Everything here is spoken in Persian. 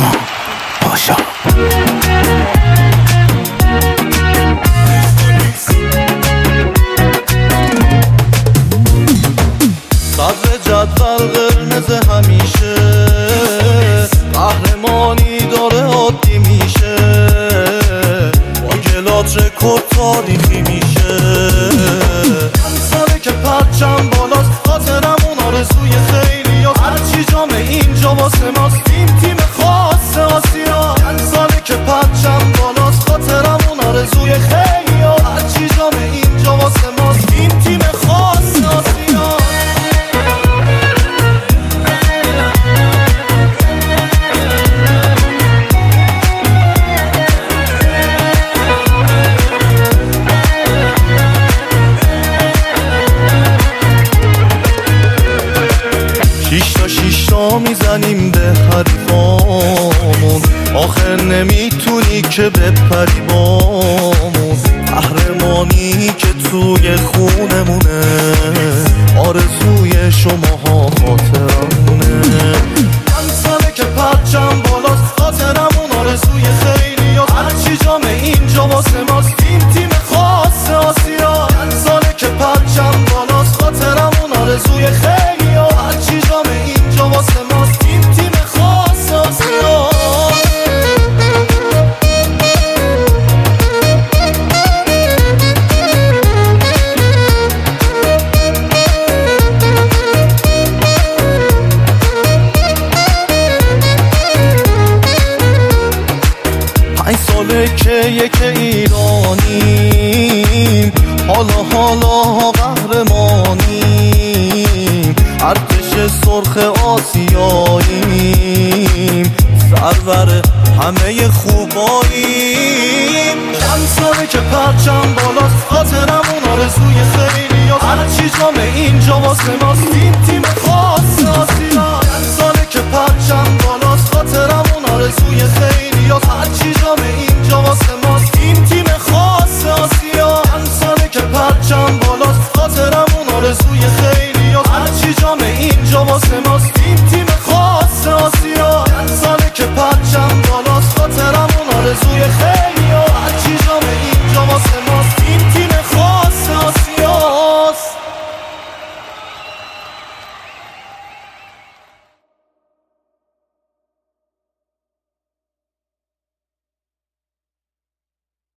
نیما پاشا. صدر جدول قرمز همیشه، قهرمانی داره عادی میشه، با گلات رکورد تاریخی میشه. چند ساله که پرچم بالاست، خاطرمون آرزوی خیلی ها، هرچی جام اینجا واسه ماست، تیم خاص آسیا. چند ساله که پرچم بالاست، خاطرمون آرزوی خیلی ها، هرچی جام اینجا واسه ماست، تیم خاص آسیا. شیشتا میزنیم به حریفامون، آخر نمیتونی که بپری بامون. قهرمانی که توی خونمونه، آرزوی شماها خاطرمونه. چند ساله که پرچم بالاست، خاطرمون آرزوی خیلی ها، هرچی جام اینجا واسه ماست، تیم خاص آسیا. چند ساله که پرچم بالاست، خاطرمون آرزوی خیلی ها، هرچی جام اینجا واسه ماست، تیم خاص آسیا. پنج ساله که یک ایرانیم، حالا قهرمانیم، ارتش سرخ آسیاییم، سرور همه خوباییم. چند ساله که پرچم بالاست، خاطرمون آرزوی خیلی ها، هرچی جام اینجا واسه ماست، تیم خاص آسیا. چند ساله که پرچم بالاست، خاطرمون آرزوی خیلی ها، هرچی جام اینجا واسه ماست، تیم خاص آسیا. چند ساله که پرچم بالاست، خاطرمون آرزوی